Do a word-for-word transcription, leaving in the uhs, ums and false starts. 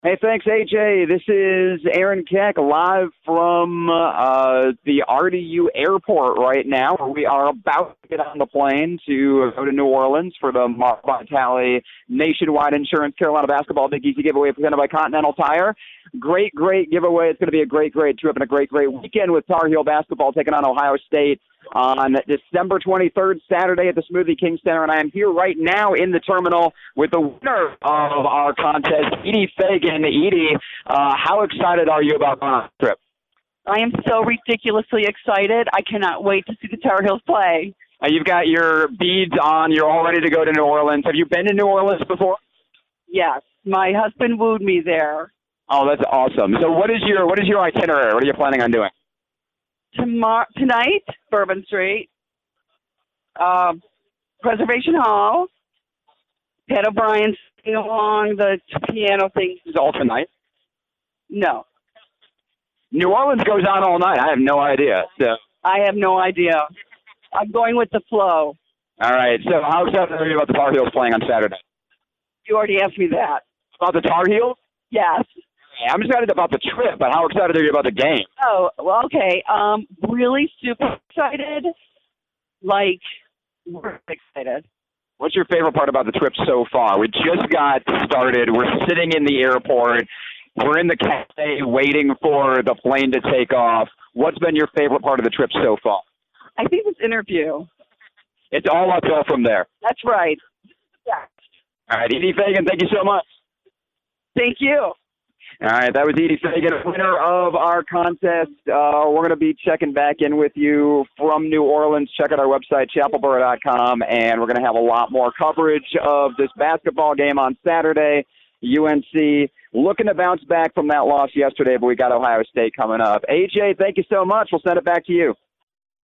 Hey, thanks, A J. This is Aaron Keck live from uh, the R D U airport right now, where we are about to get on the plane to go to New Orleans for the Mark Vitale Nationwide Insurance Carolina Basketball Big Easy giveaway presented by Continental Tire. Great, great giveaway. It's going to be a great, great trip and a great, great weekend with Tar Heel basketball taking on Ohio State on December twenty-third, Saturday at the Smoothie King Center. And I am here right now in the terminal with the winner of our contest, Edie Fagan. Edie, uh, how excited are you about going on the trip? I am so ridiculously excited. I cannot wait to see the Tar Heels play. Uh, you've got your beads on. You're all ready to go to New Orleans. Have you been to New Orleans before? Yes. My husband wooed me there. Oh, that's awesome. So what is your what is your itinerary? What are you planning on doing? Tomorrow, tonight, Bourbon Street, uh, Preservation Hall, Pat O'Brien singing along the piano thing. Is it all tonight? No. New Orleans goes on all night. I have no idea. So I have no idea. I'm going with the flow. All right. So how excited are you about the Tar Heels playing on Saturday? You already asked me that. About the Tar Heels? Yes. I'm excited about the trip, but how excited are you about the game? Oh, well, okay. Um, really super excited. Like, we're excited. What's your favorite part about the trip so far? We just got started. We're sitting in the airport. We're in the cafe waiting for the plane to take off. What's been your favorite part of the trip so far? I think this interview. It's all uphill from there. That's right. Yeah. All right, Edie Fagan, thank you so much. Thank you. All right, that was Edie Fagan, winner of our contest. Uh, we're going to be checking back in with you from New Orleans. Check out our website, chapel borough dot com, and we're going to have a lot more coverage of this basketball game on Saturday. U N C looking to bounce back from that loss yesterday, but we got Ohio State coming up. A J, thank you so much. We'll send it back to you.